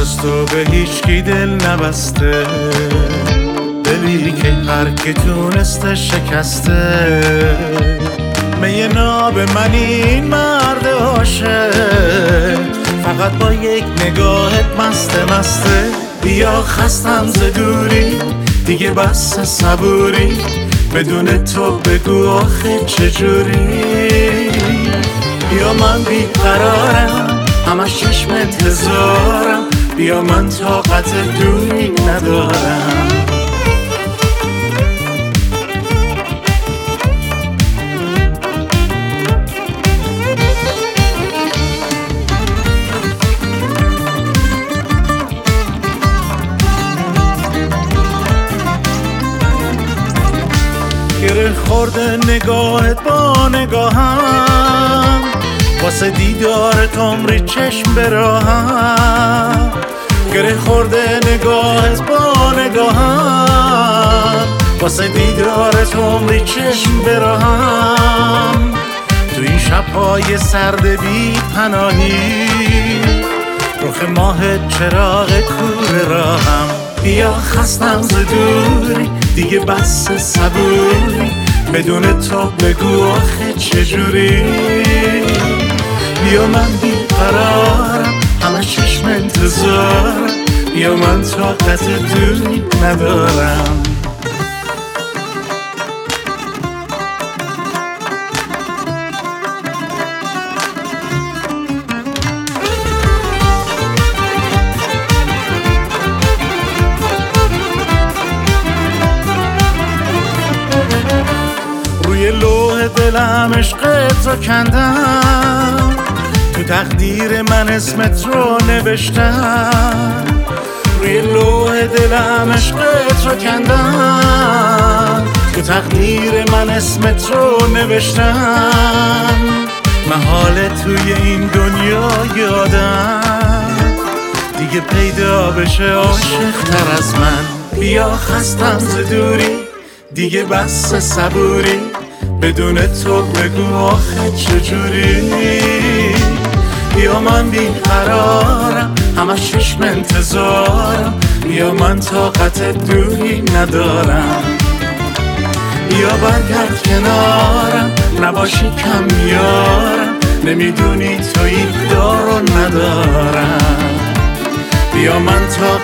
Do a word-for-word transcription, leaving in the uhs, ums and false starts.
جز تو به هیچکی دل نبسته، دلی که هر کی تونسته شکسته. می ناب من این مرد عاشق، فقط با یک نگاهت مسته مسته. بیا خستم ز دوری، دیگه بس صبوری، بدون تو بگو آخه چجوری. بیا من بیقرارم، همش چشمت هزارم، بیا من طاقت دوری ندارم. گره خورده نگاهت با نگاهم، واسه دیدارت عمری چشم براهم. گره خورده نگاهت با نگاهم، واسه دیدارت عمری چشم براهم. تو این شب‌های سرد بی پناهی، رخ ماهت چراغ کور راهم. بیا خستم ز دوری، دیگه بس صبوری، بدون تو بگو آخه چجوری. بیا من بیقرارم، همه چشم انتظارم، بیا من طاقت دوری ندارم. روی لوح دلم عشقت رو کندم، تو تقدیر من اسمت رو نوشتم. روی لوح دلم عشقت رو کندم، تو تقدیر من اسمت رو نوشتم. محاله توی این دنیا یادم دیگه پیدا بشه عاشق تر از من. بیا خستم ز دوری، دیگه بس صبوری، بدون تو بگو آخه چجوری. بیا من بیقرارم، همش چشم انتظارم، بیا من طاقت دوری ندارم. بیا برگرد کنارم، نباشی کم میارم، نمیدونی تو این دارو ندارم. بیا من طاقت